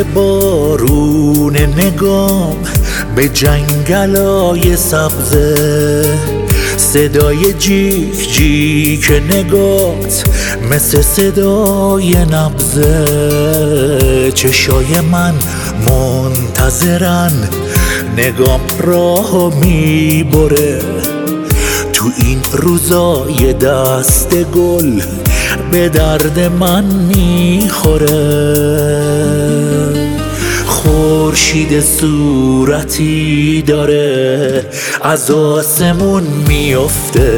بارون نگام به جنگلای سبزه، صدای جیک جیک نگات مثل صدای نبضه. چشای من منتظرن، نگام راه میبره تو این روزای دست گل به درد من میخوره. خورشید صورتی داره از آسمون میفته،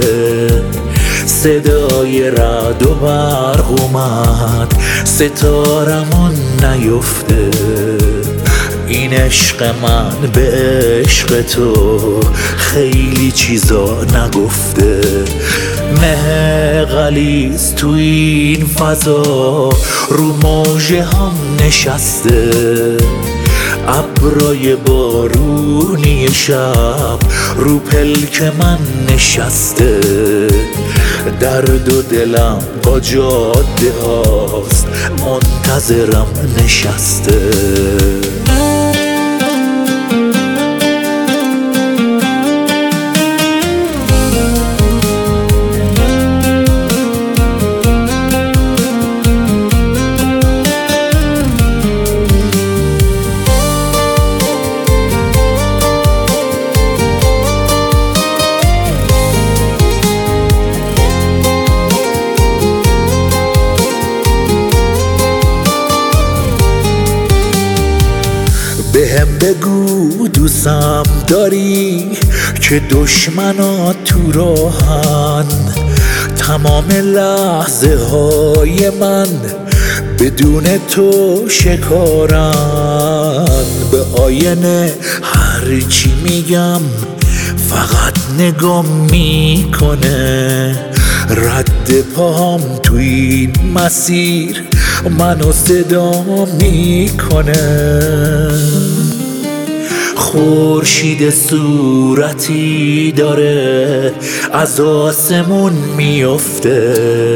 صدای رعد و برق اومد ستارمون نیفته. این عشق من به عشق تو خیلی چیزا نگفته. مه غلیظ تو این فضا رو موجه هم نشسته، ابرای بارونی شب رو پلک من نشسته. درد و دلم با جاده هاست منتظرم نشسته. بهم بگو دوستم داری که دشمنات تو راهن، تمام لحظه های من بدون تو شکارن. به آینه هرچی میگم فقط نگام میکنه، رد پاهم تو این مسیر منو صدا میکنه. خورشید صورتی داره از آسمون میفته،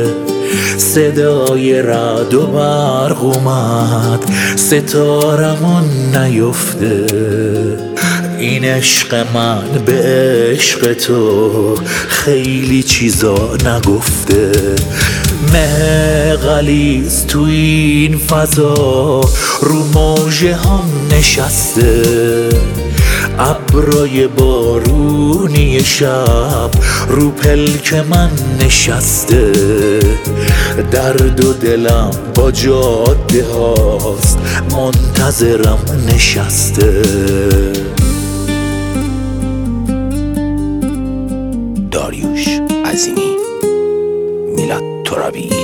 صدای رعد و برق اومد ستارمون نیفته. این عشق من به عشق تو خیلی چیزا نگفته. مه غلیظ تو این فضا رو موجه هم نشسته، ابرای بارونی شب رو پلک من نشسته. درد و دلم با جاده هاست منتظرم نشسته. داریوش عظیمی، میلاد ترابی.